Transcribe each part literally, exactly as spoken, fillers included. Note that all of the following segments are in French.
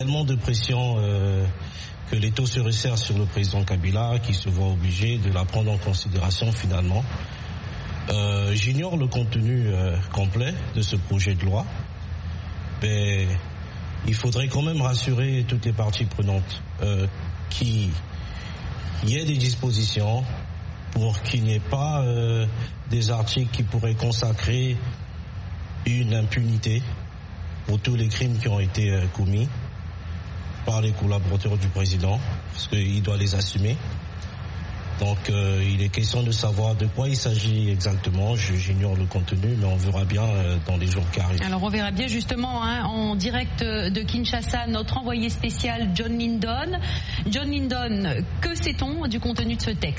tellement de pression euh, que les taux se resserrent sur le président Kabila, qui se voit obligé de la prendre en considération finalement. Euh, j'ignore le contenu euh, complet de ce projet de loi, mais il faudrait quand même rassurer toutes les parties prenantes euh, qu'il y ait des dispositions pour qu'il n'y ait pas euh, des articles qui pourraient consacrer une impunité pour tous les crimes qui ont été euh, commis par les collaborateurs du président, parce qu'il doit les assumer. Donc euh, il est question de savoir de quoi il s'agit exactement. Je, j'ignore le contenu, mais on verra bien euh, dans les jours qui arrivent. Alors on verra bien justement hein, en direct de Kinshasa notre envoyé spécial John Lindon. John Lindon, que sait-on du contenu de ce texte ?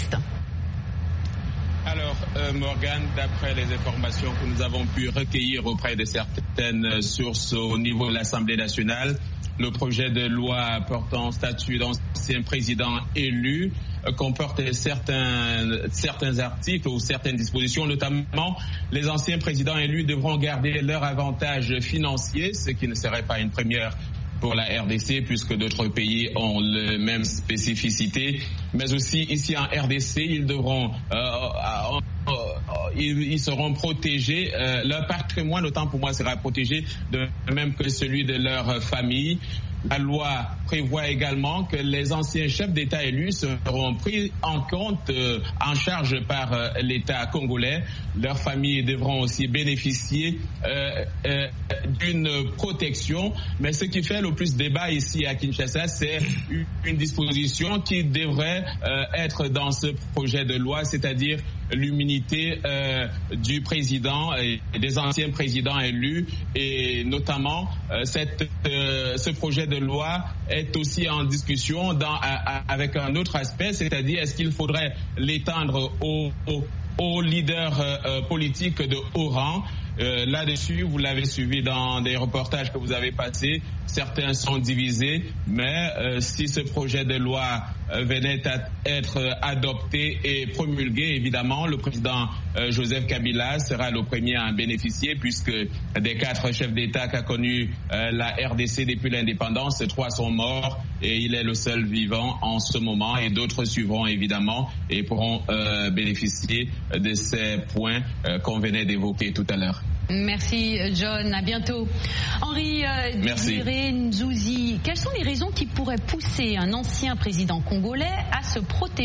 Alors, euh, Morgane, d'après les informations que nous avons pu recueillir auprès de certaines sources au niveau de l'Assemblée nationale, le projet de loi portant statut d'ancien président élu euh, comporte certains, certains articles ou certaines dispositions, notamment les anciens présidents élus devront garder leur avantage financier, ce qui ne serait pas une première pour la R D C, puisque d'autres pays ont la même spécificité. Mais aussi ici en R D C, ils devront, euh, euh, euh, ils, ils seront protégés. Euh, leur patrimoine, autant pour moi, sera protégé de même que celui de leur famille. La loi prévoit également que les anciens chefs d'État élus seront pris en compte, euh, en charge par euh, l'État congolais. Leurs familles devront aussi bénéficier euh, euh, d'une protection. Mais ce qui fait le plus débat ici à Kinshasa, c'est une disposition qui devrait euh, être dans ce projet de loi, c'est-à-dire l'immunité euh, du président et des anciens présidents élus, et notamment euh, cette, euh, ce projet de loi est aussi en discussion dans, à, à, avec un autre aspect, c'est-à-dire est-ce qu'il faudrait l'étendre aux, aux, aux leaders euh, politiques de haut rang. Euh, là-dessus, vous l'avez suivi dans des reportages que vous avez passés, certains sont divisés, mais euh, si ce projet de loi euh, venait à être adopté et promulgué, évidemment, le président euh, Joseph Kabila sera le premier à en bénéficier, puisque des quatre chefs d'État qu'a connu euh, la R D C depuis l'indépendance, trois sont morts et il est le seul vivant en ce moment, et d'autres suivront évidemment et pourront euh, bénéficier de ces points euh, qu'on venait d'évoquer tout à l'heure. Merci John, à bientôt. Henri euh, Désiré Nzouzi, quelles sont les raisons qui pourraient pousser un ancien président congolais à se protéger ?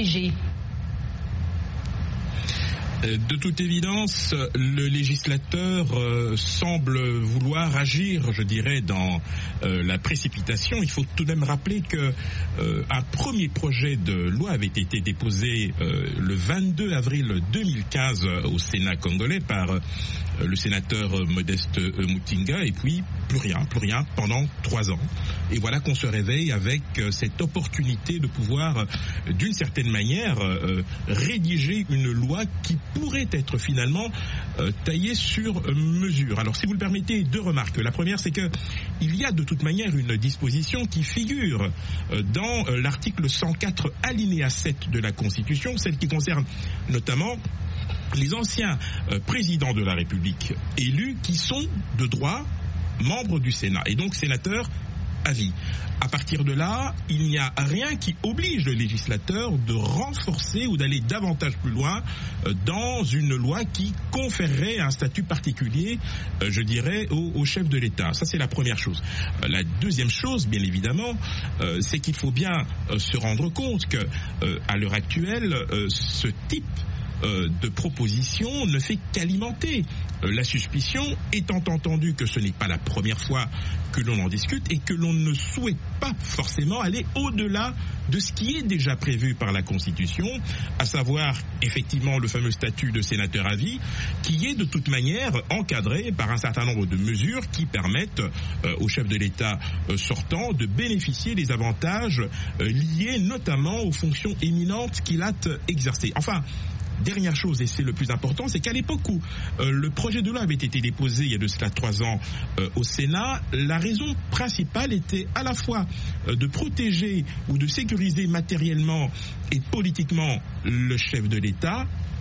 De toute évidence, le législateur euh, semble vouloir agir, je dirais, dans euh, la précipitation. Il faut tout de même rappeler que euh, un premier projet de loi avait été déposé euh, le vingt-deux avril deux mille quinze au Sénat congolais par euh, le sénateur Modeste Mutinga, et puis plus rien, plus rien pendant trois ans. Et voilà qu'on se réveille avec euh, cette opportunité de pouvoir, euh, d'une certaine manière, euh, rédiger une loi qui pourrait être finalement euh, taillée sur euh, mesure. Alors, si vous le permettez, deux remarques. La première, c'est que il y a de toute manière une disposition qui figure euh, dans euh, l'article cent quatre alinéa sept de la Constitution, celle qui concerne notamment les anciens euh, présidents de la République élus qui sont de droit membres du Sénat et donc sénateurs à vie. À partir de là, il n'y a rien qui oblige le législateur de renforcer ou d'aller davantage plus loin euh, dans une loi qui conférerait un statut particulier, euh, je dirais, au, au chef de l'État. Ça, c'est la première chose. Euh, la deuxième chose, bien évidemment, euh, c'est qu'il faut bien euh, se rendre compte que, euh, à l'heure actuelle, euh, ce type Euh, de proposition ne fait qu'alimenter euh, la suspicion, étant entendu que ce n'est pas la première fois que l'on en discute et que l'on ne souhaite pas forcément aller au-delà de ce qui est déjà prévu par la Constitution, à savoir effectivement le fameux statut de sénateur à vie, qui est de toute manière encadré par un certain nombre de mesures qui permettent euh, au chef de l'État euh, sortant de bénéficier des avantages euh, liés notamment aux fonctions éminentes qu'il a exercées. Enfin, dernière chose, et c'est le plus important, c'est qu'à l'époque où euh, le projet de loi avait été déposé il y a de cela trois ans euh, au Sénat, la raison principale était à la fois euh, de protéger ou de sécuriser matériellement et politiquement le chef de l'État,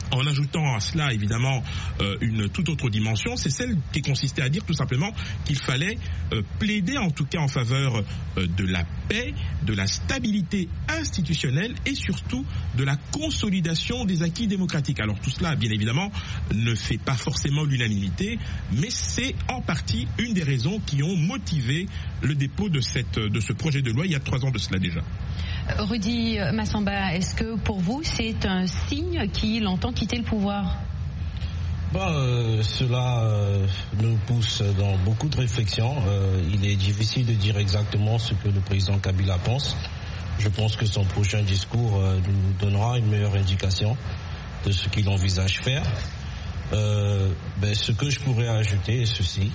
en ajoutant à cela évidemment euh, une toute autre dimension, c'est celle qui consistait à dire tout simplement qu'il fallait euh, plaider en tout cas en faveur euh, de la paix, de la stabilité institutionnelle et surtout de la consolidation des acquis démocratiques. Alors tout cela bien évidemment ne fait pas forcément l'unanimité, mais c'est en partie une des raisons qui ont motivé le dépôt de, cette, de ce projet de loi il y a trois ans de cela déjà. Rudy Massamba, est-ce que pour vous c'est un signe qu'il entend quitter le pouvoir ? Bah, euh, cela euh, nous pousse dans beaucoup de réflexions. Euh, il est difficile de dire exactement ce que le président Kabila pense. Je pense que son prochain discours euh, nous donnera une meilleure indication de ce qu'il envisage faire. Euh, ben, ce que je pourrais ajouter est ceci.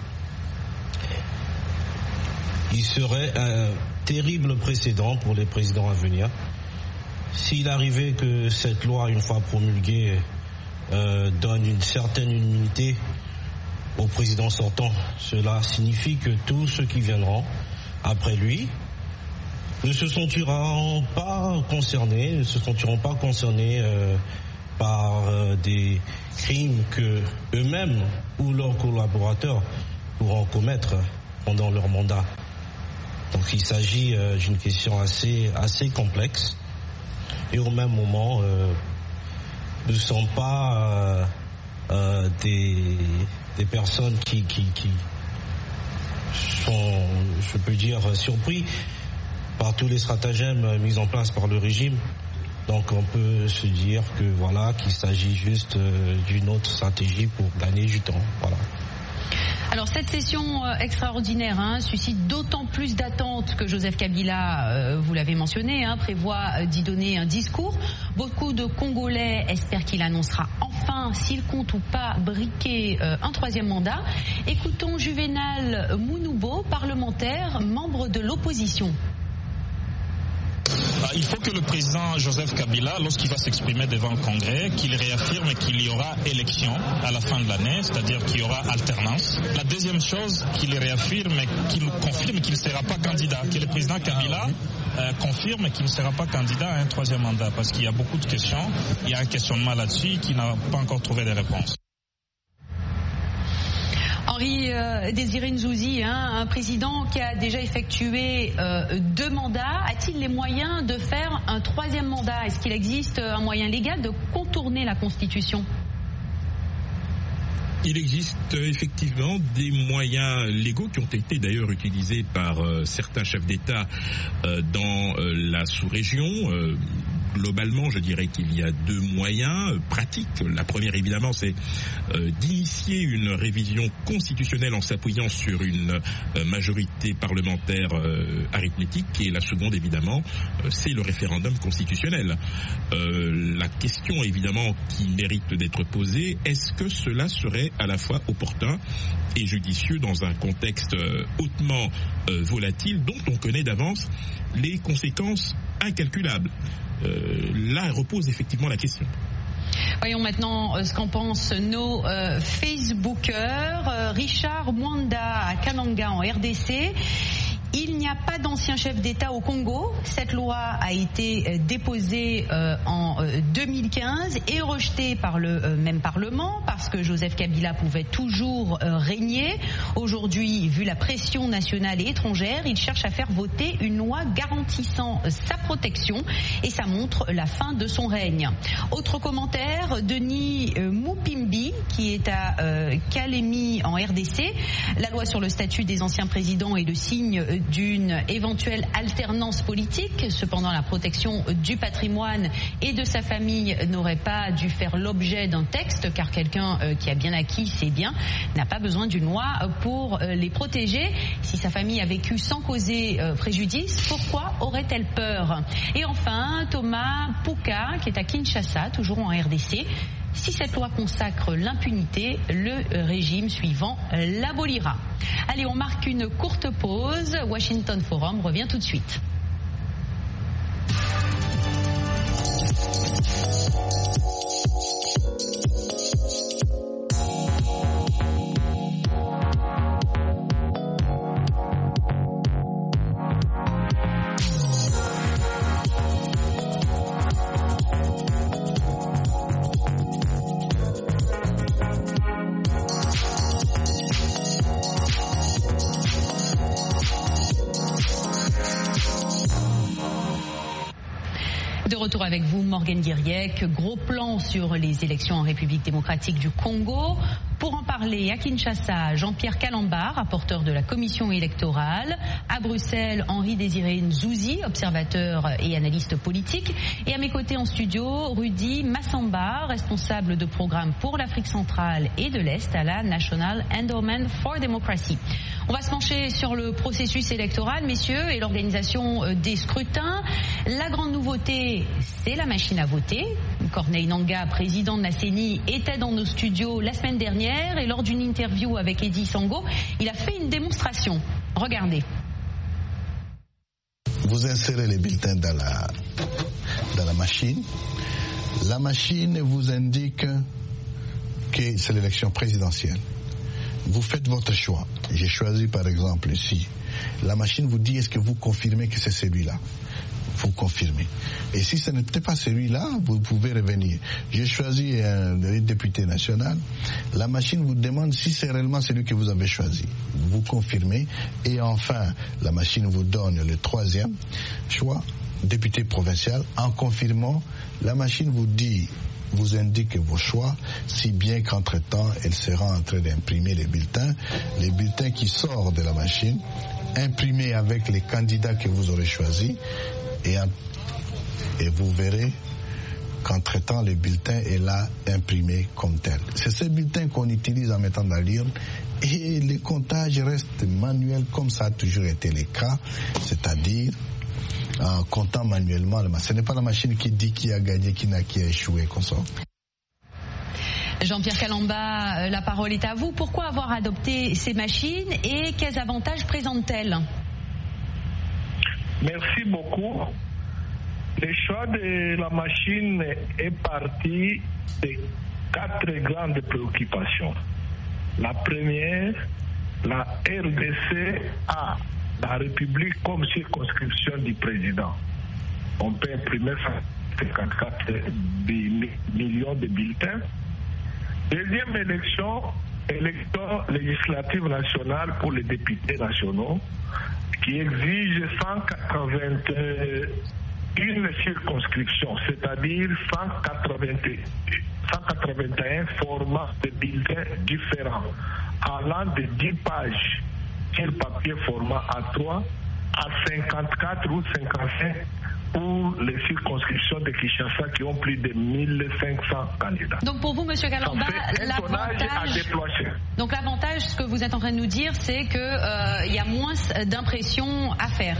Il serait un terrible précédent pour les présidents à venir. S'il arrivait que cette loi, une fois promulguée, euh, donne une certaine immunité au président sortant, cela signifie que tous ceux qui viendront après lui ne se sentiront pas concernés, ne se sentiront pas concernés euh, par euh, des crimes que eux-mêmes ou leurs collaborateurs pourront commettre pendant leur mandat. Donc il s'agit euh, d'une question assez, assez complexe et au même moment, euh, nous ne sommes pas euh, euh, des, des personnes qui, qui, qui sont, je peux dire, surpris par tous les stratagèmes mis en place par le régime. Donc on peut se dire que voilà, qu'il s'agit juste euh, d'une autre stratégie pour gagner du temps. Voilà. Alors cette session euh, extraordinaire hein, suscite d'autant plus d'attentes que Joseph Kabila, euh, vous l'avez mentionné, hein, prévoit euh, d'y donner un discours. Beaucoup de Congolais espèrent qu'il annoncera enfin s'il compte ou pas briquer euh, un troisième mandat. Écoutons Juvenal Mounoubo, parlementaire, membre de l'opposition. Il faut que le président Joseph Kabila, lorsqu'il va s'exprimer devant le Congrès, qu'il réaffirme qu'il y aura élection à la fin de l'année, c'est-à-dire qu'il y aura alternance. La deuxième chose, qu'il réaffirme et qu'il confirme qu'il ne sera pas candidat, que le président Kabila euh, confirme qu'il ne sera pas candidat à un troisième mandat, parce qu'il y a beaucoup de questions, il y a un questionnement là-dessus qui n'a pas encore trouvé de réponse. Henri euh, Désiré Nzouzi, hein, un président qui a déjà effectué euh, deux mandats, a-t-il les moyens de faire un troisième mandat ? Est-ce qu'il existe un moyen légal de contourner la Constitution ? Il existe euh, effectivement des moyens légaux qui ont été d'ailleurs utilisés par euh, certains chefs d'État euh, dans euh, la sous-région. Euh, globalement, je dirais qu'il y a deux moyens euh, pratiques. La première, évidemment, c'est euh, d'initier une révision constitutionnelle en s'appuyant sur une euh, majorité parlementaire euh, arithmétique. Et la seconde, évidemment, euh, c'est le référendum constitutionnel. Euh, la question, évidemment, qui mérite d'être posée, est-ce que cela serait à la fois opportun et judicieux dans un contexte euh, hautement euh, volatile dont on connaît d'avance les conséquences incalculables. Euh, là repose effectivement la question. Voyons maintenant ce qu'en pensent nos euh, Facebookers. Euh, Richard Mwanda à Kananga en R D C. Il n'y a pas d'ancien chef d'État au Congo. Cette loi a été déposée euh, en euh, deux mille quinze et rejetée par le euh, même Parlement parce que Joseph Kabila pouvait toujours euh, régner. Aujourd'hui, vu la pression nationale et étrangère, il cherche à faire voter une loi garantissant euh, sa protection et ça montre la fin de son règne. Autre commentaire, Denis euh, Moupimbi qui est à euh, Kalemi en R D C. La loi sur le statut des anciens présidents est le signe euh, d'une éventuelle alternance politique. Cependant, la protection du patrimoine et de sa famille n'aurait pas dû faire l'objet d'un texte, car quelqu'un euh, qui a bien acquis ses biens n'a pas besoin d'une loi pour euh, les protéger. Si sa famille a vécu sans causer euh, préjudice, pourquoi aurait-elle peur ? Et enfin, Thomas Pouka, qui est à Kinshasa, toujours en R D C. Si cette loi consacre l'impunité, le régime suivant l'abolira. Allez, on marque une courte pause. Washington Forum revient tout de suite. De retour avec vous, Morgane Guiriec. Gros plan sur les élections en République démocratique du Congo. Pour en parler, à Kinshasa, Jean-Pierre Kalamba, rapporteur de la commission électorale. À Bruxelles, Henri-Désiré Nzouzi, observateur et analyste politique. Et à mes côtés en studio, Rudy Massamba, responsable de programme pour l'Afrique centrale et de l'Est à la National Endowment for Democracy. On va se pencher sur le processus électoral, messieurs, et l'organisation des scrutins. La grande nouveauté, c'est la machine à voter. Corneille Nangaa, président de la C E N I, était dans nos studios la semaine dernière et lors d'une interview avec Eddy Sango, il a fait une démonstration. Regardez. Vous insérez les bulletins dans la, dans la machine. La machine vous indique que c'est l'élection présidentielle. Vous faites votre choix. J'ai choisi par exemple ici. La machine vous dit est-ce que vous confirmez que c'est celui-là. Vous confirmez. Et si ce n'était pas celui-là, vous pouvez revenir. J'ai choisi un député national. La machine vous demande si c'est réellement celui que vous avez choisi. Vous confirmez. Et enfin, la machine vous donne le troisième choix, député provincial. En confirmant, la machine vous dit, vous indique vos choix, si bien qu'entre-temps, elle sera en train d'imprimer les bulletins. Les bulletins qui sortent de la machine, imprimés avec les candidats que vous aurez choisis. Et, et vous verrez qu'entre-temps, le bulletin est là imprimé comme tel. C'est ce bulletin qu'on utilise en mettant dans l'urne et le comptage reste manuel comme ça a toujours été le cas, c'est-à-dire en comptant manuellement. Ce n'est pas la machine qui dit qui a gagné, qui n'a qui a échoué, comme ça. Jean-Pierre Kalamba, la parole est à vous. Pourquoi avoir adopté ces machines et quels avantages présentent-elles ? Merci beaucoup. Le choix de la machine est parti de quatre grandes préoccupations. La première, la R D C a la République comme circonscription du président. On peut imprimer cinquante-quatre millions de bulletins. Deuxième élection, élection législative nationale pour les députés nationaux, qui exige cent quatre-vingt-une circonscriptions, c'est-à-dire cent quatre-vingt-un formats de bulletins différents, allant de dix pages sur papier format A trois à cinquante-quatre ou cinquante-cinq pour les circonscriptions de Kinshasa qui ont plus de mille cinq cents candidats. Donc pour vous, Monsieur Kalamba, l'avantage, donc l'avantage, ce que vous êtes en train de nous dire, c'est qu'il euh, y a moins d'impressions à faire.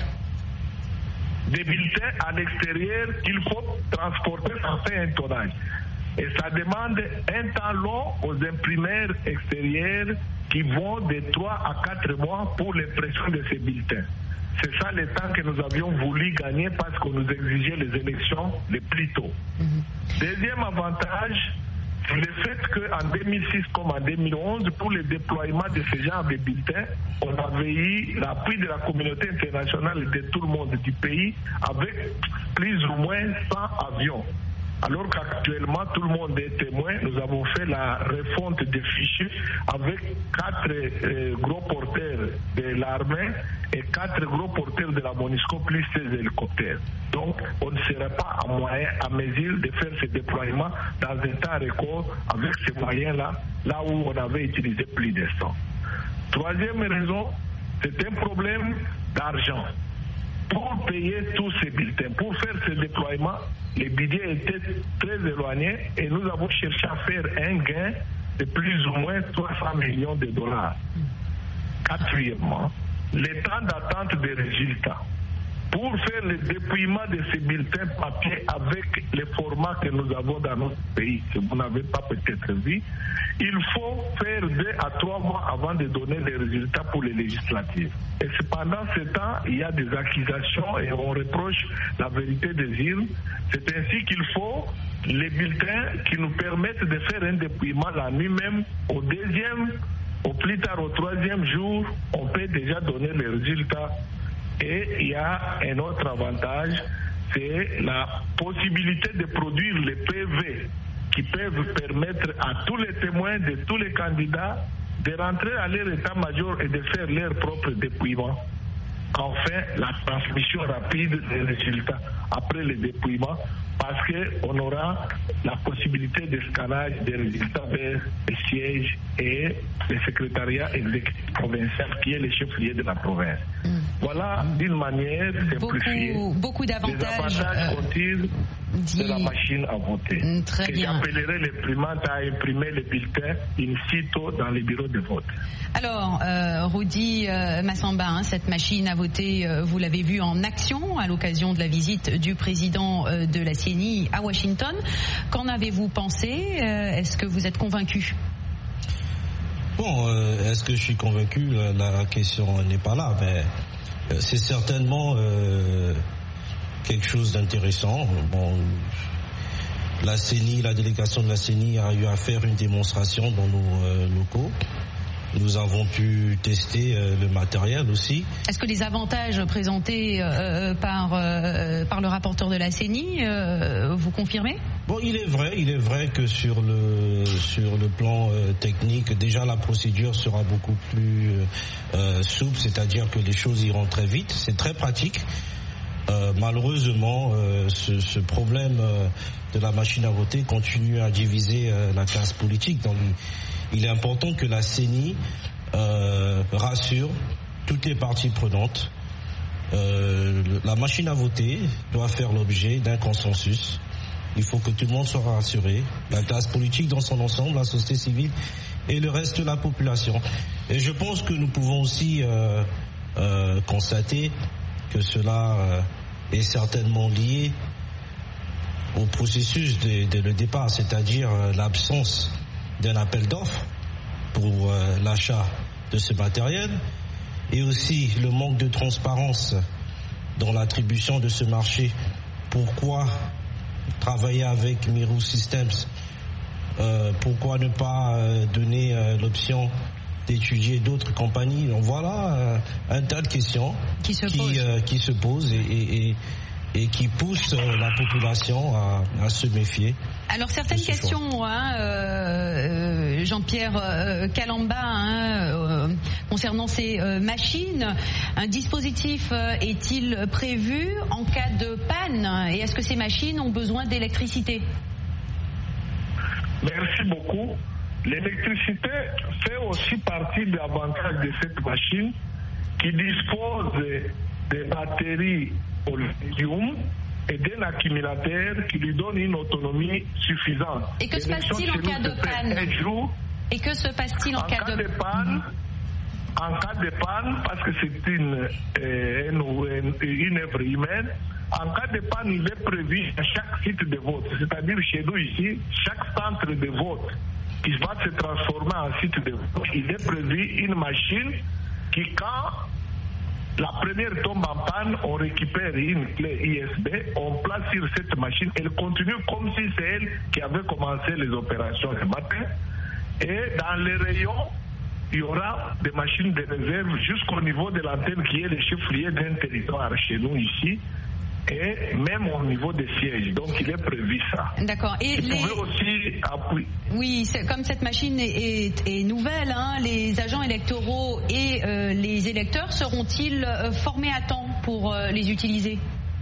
Des bulletins à l'extérieur qu'il faut transporter sans faire un tonnage. Et ça demande un temps long aux imprimeurs extérieurs qui vont de trois à quatre mois pour l'impression de ces bulletins. C'est ça le temps que nous avions voulu gagner parce qu'on nous exigeait les élections le plus tôt. Mm-hmm. Deuxième avantage, c'est le fait qu'en deux mille six comme en deux mille onze, pour le déploiement de ce genre de bulletins, on avait eu l'appui de la communauté internationale et de tout le monde du pays avec plus ou moins cent avions. Alors qu'actuellement, tout le monde est témoin, nous avons fait la refonte des fichiers avec quatre euh, gros porteurs de l'armée et quatre gros porteurs de la MONUSCO plus seize hélicoptères. Donc, on ne serait pas à, moyen, à mesure de faire ce déploiement dans un temps record avec ces moyens-là, là où on avait utilisé plus de cent. Troisième raison, c'est un problème d'argent. Pour payer tous ces bulletins, pour faire ce déploiement, les budgets étaient très éloignés et nous avons cherché à faire un gain de plus ou moins trois cents millions de dollars. Quatrièmement, le temps d'attente des résultats. Pour faire le dépouillement de ces bulletins papier avec les formats que nous avons dans notre pays, que vous n'avez pas peut-être vu, il faut faire deux à trois mois avant de donner les résultats pour les législatives. Et cependant, ce temps, il y a des accusations et on reproche la vérité des urnes. C'est ainsi qu'il faut les bulletins qui nous permettent de faire un dépouillement la nuit même. Au deuxième, au plus tard au troisième jour, on peut déjà donner les résultats. Et il y a un autre avantage, c'est la possibilité de produire les P V qui peuvent permettre à tous les témoins de tous les candidats de rentrer à leur état-major et de faire leur propre dépouillement. enfin la transmission rapide des résultats après le dépouillement, parce qu'on aura la possibilité de scannage des résultats vers les sièges et le secrétariat exécutif provincial qui est le chef-lieu de la province. Mmh. Voilà d'une manière simplifiée. Beaucoup, beaucoup d'avantages. Les avantages continus dit... de la machine à voter. Mmh, très que bien. J'appellerai l'imprimante à imprimer les bulletins in situ dans les bureaux de vote. Alors, euh, Rudi euh, Massamba, hein, cette machine à voter, euh, vous l'avez vue en action à l'occasion de la visite du président euh, de la C E N I à Washington. Qu'en avez-vous pensé? euh, Est-ce que vous êtes convaincu? Bon, euh, est-ce que je suis convaincu? La, la question n'est pas là, mais euh, c'est certainement euh, quelque chose d'intéressant. Bon, la C E N I, la délégation de la C E N I a eu à faire une démonstration dans nos euh, locaux. Nous avons pu tester euh, le matériel aussi. Est-ce que les avantages présentés euh, par, euh, par le rapporteur de la C E N I, euh, vous confirmez? Bon, il est vrai, il est vrai que sur le sur le plan euh, technique, déjà la procédure sera beaucoup plus euh, souple, c'est-à-dire que les choses iront très vite. C'est très pratique. Euh, malheureusement, euh, ce, ce problème euh, de la machine à voter continue à diviser euh, la classe politique. Donc, il, il est important que la C E N I euh, rassure toutes les parties prenantes. Euh, la machine à voter doit faire l'objet d'un consensus. Il faut que tout le monde soit rassuré, la classe politique dans son ensemble, la société civile et le reste de la population. Et je pense que nous pouvons aussi euh, euh, constater que cela euh, est certainement lié au processus de, de le départ, c'est-à-dire euh, l'absence d'un appel d'offres pour euh, l'achat de ce matériel et aussi le manque de transparence dans l'attribution de ce marché. Pourquoi travailler avec Miru Systems? euh, Pourquoi ne pas euh, donner euh, l'option d'étudier d'autres compagnies? Donc voilà euh, un tas de questions qui se qui, posent, euh, qui se posent et, et, et, et qui poussent euh, la population à, à se méfier. Alors certaines questions, hein, euh, Jean-Pierre euh, Kalamba, hein, euh, concernant ces euh, machines, un dispositif euh, est-il prévu en cas de panne? Et est-ce que ces machines ont besoin d'électricité? Merci beaucoup. L'électricité fait aussi partie de l'avantage de cette machine qui dispose de, de batteries au lithium et d'un accumulateur qui lui donne une autonomie suffisante. Et que se passe-t-il en cas de panne? Et que se passe-t-il en, en cas, cas de... de panne? En cas de panne, parce que c'est une, euh, une, une œuvre humaine, en cas de panne, il est prévu à chaque site de vote, c'est-à-dire chez nous ici, chaque centre de vote qui va se transformer en site de vote, il est prévu une machine qui, quand la première tombe en panne, on récupère une clé U S B, on place sur cette machine, elle continue comme si c'est elle qui avait commencé les opérations ce matin. Et dans les rayons, il y aura des machines de réserve jusqu'au niveau de l'antenne qui est le chef-lieu d'un territoire chez nous ici. Et même au niveau des sièges. Donc il est prévu ça. D'accord. Et Vous les... pouvez aussi appuyer. Oui, c'est, comme cette machine est, est, est nouvelle, hein, les agents électoraux et euh, les électeurs seront-ils euh, formés à temps pour euh, les utiliser?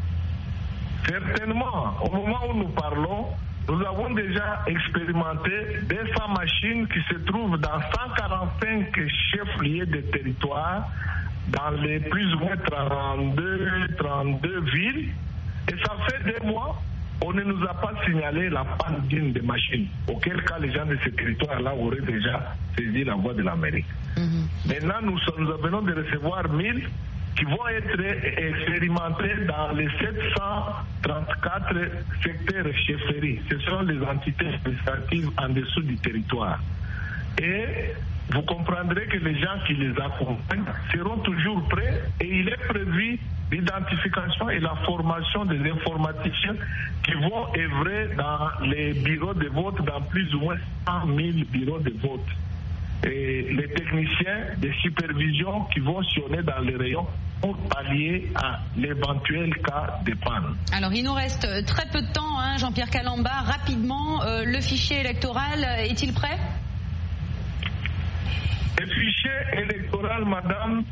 Certainement. Au moment où nous parlons, nous avons déjà expérimenté deux cents machines qui se trouvent dans cent quarante-cinq chefs-lieux de territoire, dans les plus ou moins trente-deux, trente-deux villes. Et ça fait des mois, on ne nous a pas signalé la panne d'une des machines. Auquel cas, les gens de ce territoire-là auraient déjà saisi la voie de l'Amérique. Mm-hmm. Maintenant, nous, sommes, nous venons de recevoir mille qui vont être expérimentés dans les sept cent trente-quatre secteurs chefferies. Ce sont les entités administratives en dessous du territoire. Et vous comprendrez que les gens qui les accompagnent seront toujours prêts et il est prévu l'identification et la formation des informaticiens qui vont œuvrer dans les bureaux de vote, dans plus ou moins cent mille bureaux de vote. Et les techniciens de supervision qui vont sillonner dans les rayons pour pallier à l'éventuel cas de panne. Alors il nous reste très peu de temps, hein, Jean-Pierre Kalamba. Rapidement, euh, le fichier électoral est-il prêt? Le fichier électoral, madame,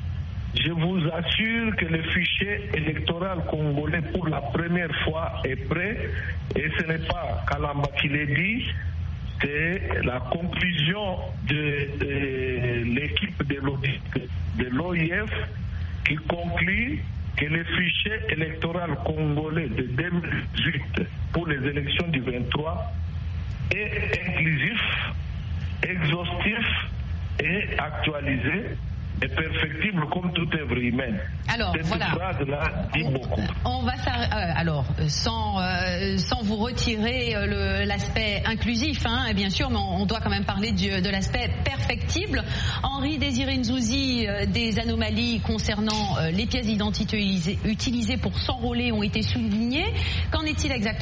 je vous assure que le fichier électoral congolais pour la première fois est prêt, et ce n'est pas Kalamba qui l'a dit, c'est la conclusion de, de l'équipe de l'audit de l'O I F qui conclut que le fichier électoral congolais de deux mille dix-huit pour les élections du vingt-trois est inclusif, exhaustif et actualisé et perfectible comme toute œuvre humaine. Alors, cette voilà. phrase-là dit on, beaucoup. On va s'arrêter. Euh, alors, sans, euh, sans vous retirer euh, le, l'aspect inclusif, hein, et bien sûr, mais on, on doit quand même parler du, de l'aspect perfectible. Henri Désiré Nzouzi, euh, des anomalies concernant euh, les pièces d'identité utilisées, utilisées pour s'enrôler ont été soulignées. Qu'en est-il exactement ?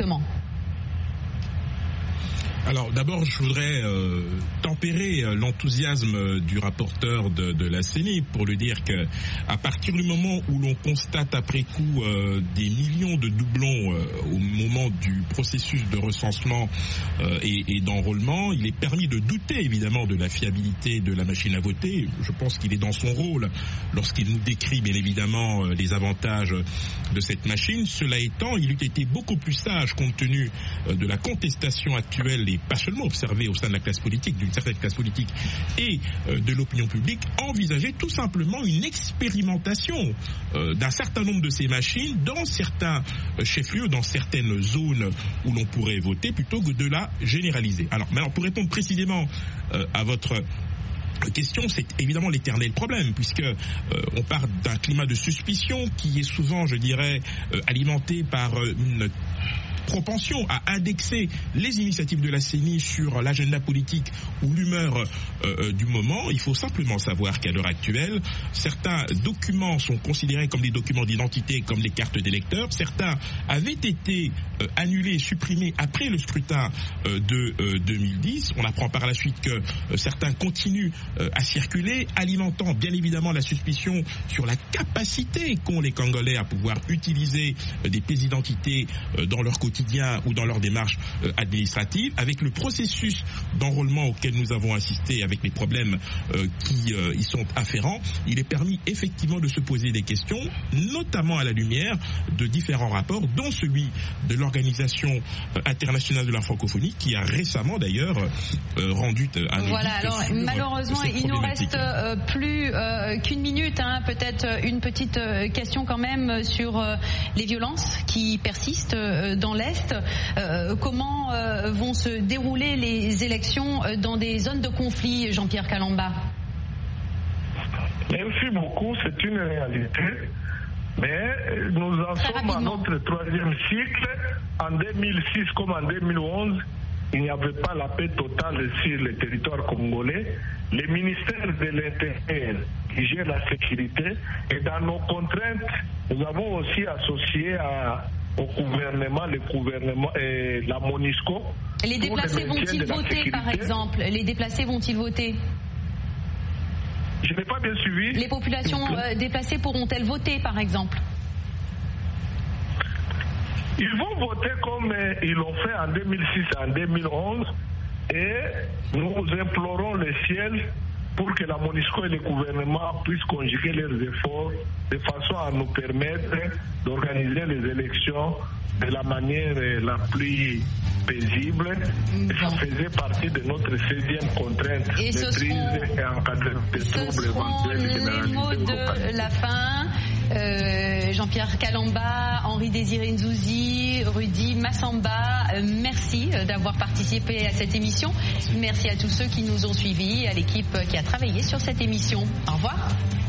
Alors d'abord, je voudrais euh, tempérer euh, l'enthousiasme du rapporteur de, de la C E N I pour lui dire que à partir du moment où l'on constate après coup euh, des millions de doublons euh, au moment du processus de recensement euh, et, et d'enrôlement, il est permis de douter évidemment de la fiabilité de la machine à voter. Je pense qu'il est dans son rôle lorsqu'il nous décrit bien évidemment euh, les avantages de cette machine. Cela étant, il eût été beaucoup plus sage compte tenu euh, de la contestation actuelle et pas seulement observé au sein de la classe politique, d'une certaine classe politique et euh, de l'opinion publique, envisager tout simplement une expérimentation euh, d'un certain nombre de ces machines dans certains euh, chefs-lieux, dans certaines zones où l'on pourrait voter, plutôt que de la généraliser. Alors, maintenant, pour répondre précisément euh, à votre question, c'est évidemment l'éternel problème, puisque euh, on part d'un climat de suspicion qui est souvent, je dirais, euh, alimenté par euh, une propension à indexer les initiatives de la C E N I sur l'agenda politique ou l'humeur euh, du moment. Il faut simplement savoir qu'à l'heure actuelle, certains documents sont considérés comme des documents d'identité, comme des cartes d'électeurs. Certains avaient été euh, annulés, supprimés après le scrutin euh, de euh, deux mille dix. On apprend par la suite que euh, certains continuent euh, à circuler, alimentant bien évidemment la suspicion sur la capacité qu'ont les Congolais à pouvoir utiliser euh, des pièces d'identité euh, dans leur quotidien ou dans leur démarche euh, administrative. Avec le processus d'enrôlement auquel nous avons assisté, avec les problèmes euh, qui euh, y sont afférents, il est permis effectivement de se poser des questions, notamment à la lumière de différents rapports, dont celui de l'Organisation euh, internationale de la francophonie, qui a récemment d'ailleurs euh, rendu un audit. Voilà, alors sur, malheureusement, euh, il nous reste euh, plus euh, qu'une minute, hein, peut-être une petite euh, question quand même sur euh, les violences qui persistent euh, dans l'Est. Euh, comment euh, vont se dérouler les élections euh, dans des zones de conflit, Jean-Pierre Kalamba? Merci beaucoup, c'est une réalité. Mais nous en Très sommes à rapidement. notre troisième cycle. En deux mille six comme en deux mille onze, il n'y avait pas la paix totale sur le territoire congolais. Le ministère de l'Intérieur qui gère la sécurité, et dans nos contraintes, nous avons aussi associé à au gouvernement, le gouvernement et la MONUSCO. Les déplacés vont-ils voter, par exemple? Les déplacés vont-ils voter? Je n'ai pas bien suivi. Les populations euh, déplacées pourront-elles voter, par exemple? Ils vont voter comme euh, ils l'ont fait en deux mille six et en deux mille onze, et nous implorons le ciel pour que la MONUSCO et le gouvernement puissent conjuguer leurs efforts de façon à nous permettre d'organiser les élections de la manière la plus paisible. Bon. Ça faisait partie de notre seizième contrainte, Et ce maîtrise seront, et encadrement des ce troubles seront éventuels les mots généralisés. de la fin. Euh, Jean-Pierre Kalamba, Henri Désiré Nzouzi, Rudy Massamba, euh, merci d'avoir participé à cette émission. Merci à tous ceux qui nous ont suivis, à l'équipe qui a travaillé sur cette émission. Au revoir.